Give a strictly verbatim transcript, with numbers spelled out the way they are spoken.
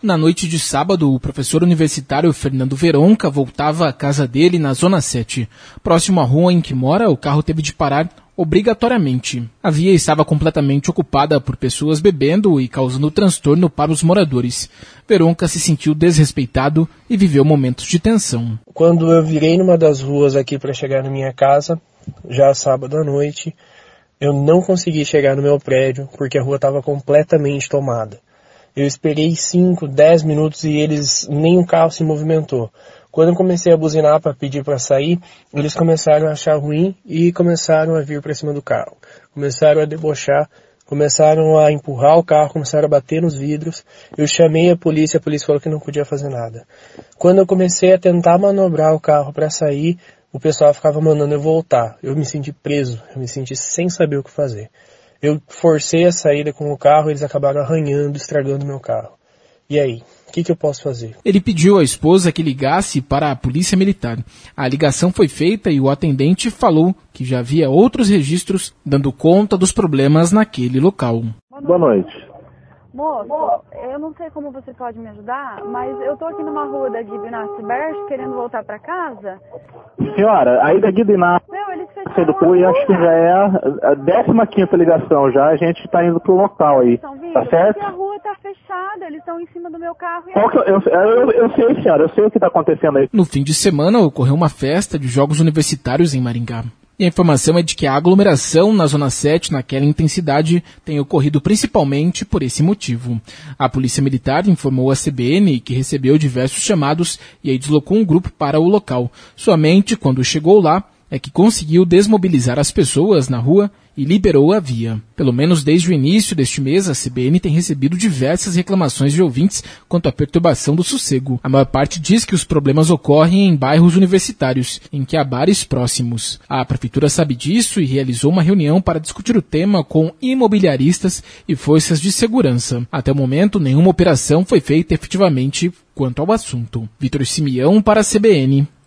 Na noite de sábado, o professor universitário Fernando Veronca voltava à casa dele na Zona sete. Próximo à rua em que mora, o carro teve de parar obrigatoriamente. A via estava completamente ocupada por pessoas bebendo e causando transtorno para os moradores. Veronca se sentiu desrespeitado e viveu momentos de tensão. Quando eu virei numa das ruas aqui para chegar na minha casa, já sábado à noite, eu não consegui chegar no meu prédio porque a rua estava completamente tomada. Eu esperei cinco, dez minutos e eles, nem um carro se movimentou. Quando eu comecei a buzinar para pedir para sair, eles começaram a achar ruim e começaram a vir para cima do carro. Começaram a debochar, começaram a empurrar o carro, começaram a bater nos vidros. Eu chamei a polícia, a polícia falou que não podia fazer nada. Quando eu comecei a tentar manobrar o carro para sair, o pessoal ficava mandando eu voltar. Eu me senti preso, eu me senti sem saber o que fazer. Eu forcei a saída com o carro, eles acabaram arranhando, estragando meu carro. E aí, o que, que eu posso fazer? Ele pediu à esposa que ligasse para a polícia militar. A ligação foi feita e o atendente falou que já havia outros registros dando conta dos problemas naquele local. Boa noite. Moço, eu não sei como você pode me ajudar, mas eu tô aqui numa rua da Guido Inácio Berch, querendo voltar pra casa. Senhora, aí da Guido Inácio do Cui, acho que já é a décima quinta ligação já, a gente tá indo pro local aí, tá certo? Porque a rua tá fechada, eles estão em cima do meu carro. E Qual que, eu, eu, eu sei, senhora, eu sei o que tá acontecendo aí. No fim de semana ocorreu uma festa de jogos universitários em Maringá. E a informação é de que a aglomeração na Zona sete, naquela intensidade, tem ocorrido principalmente por esse motivo. A Polícia Militar informou à C B N que recebeu diversos chamados e aí deslocou um grupo para o local. Somente quando chegou lá é que conseguiu desmobilizar as pessoas na rua e liberou a via. Pelo menos desde o início deste mês, a C B N tem recebido diversas reclamações de ouvintes quanto à perturbação do sossego. A maior parte diz que os problemas ocorrem em bairros universitários, em que há bares próximos. A Prefeitura sabe disso e realizou uma reunião para discutir o tema com imobiliaristas e forças de segurança. Até o momento, nenhuma operação foi feita efetivamente quanto ao assunto. Vitor Simeão para a C B N.